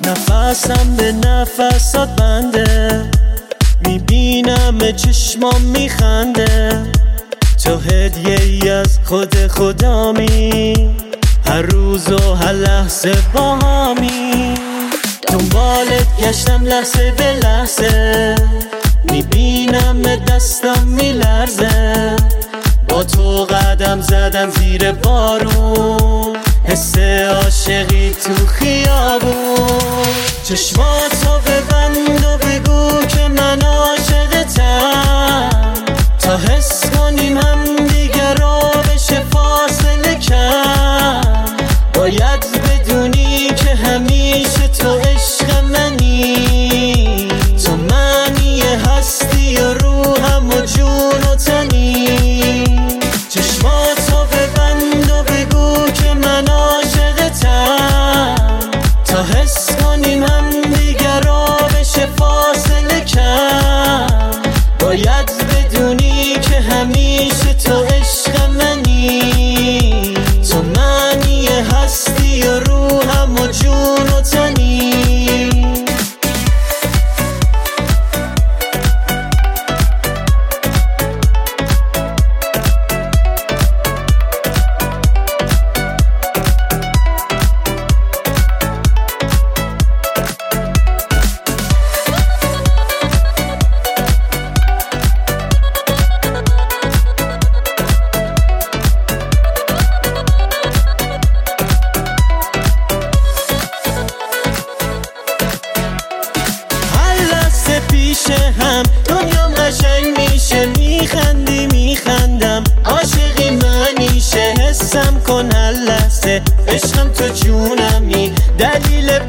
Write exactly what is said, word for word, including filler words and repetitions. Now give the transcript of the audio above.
نفسم به نفسات بنده، میبینم چشمام میخنده، تو هدیه ای از خود خدامی، هر روز و هر لحظه با همی. دنبالت گشتم لحظه به لحظه، میبینم دستم میلرزه، با تو قدم زدم زیر بارون، حس عاشقی تو خیابون. چشماتو ببند و بگو که من عاشقتم، تا حس کنیم هم دیگه رو بشه فاصله کم. باید بدونی که همیشه تو عشق منی، تو معنی هستی و روحم و جون و تنی. چشماتو ببند و بگو که من عاشقتم، تا حس کنیم هم دیگه رو بشه فاصله کم. باید بدونی که همیشه تو عشق منی، تو معنی هستی و روحم و جون و تنی. پیشه هم دنیام قشنگ میشه، میخندی میخندم، عاشقی منیشه، حسم کن هر لحظه، عشقم تو جونمی، دلیل